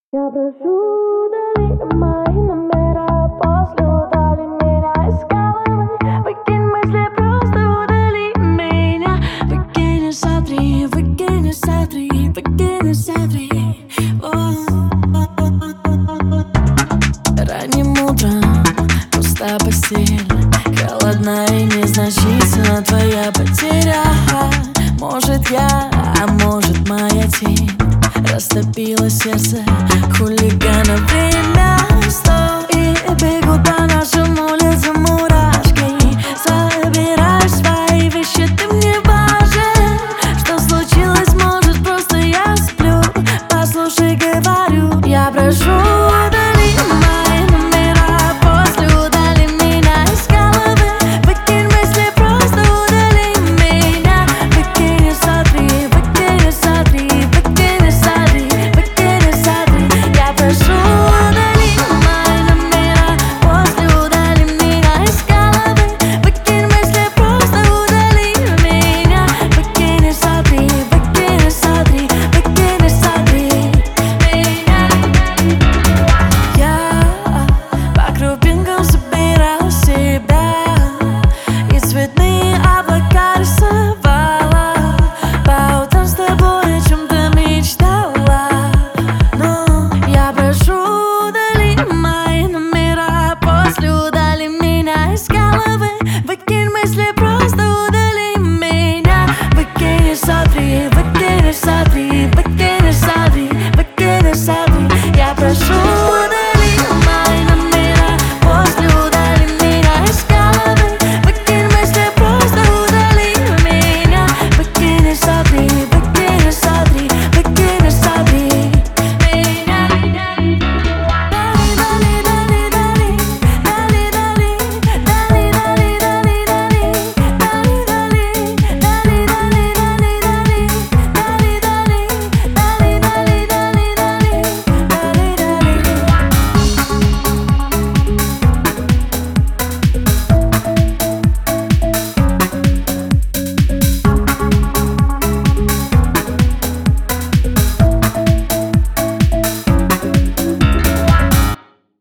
Я прошу, удали мои номера, после удали меня из головы. Выкинь мысли, просто удали меня. Выкинь и сотри, выкинь и сотри, выкинь и сотри. Ранним утром пуста постель, холодна и незначительна твоя потеря. Может я, а может моя тень растопило сердце хулигана. Время стоит и бегут по нашим улицам мурашки. Собираешь свои вещи, ты мне важен. Что случилось, может просто я сплю. Послушай, говорю, я прошу.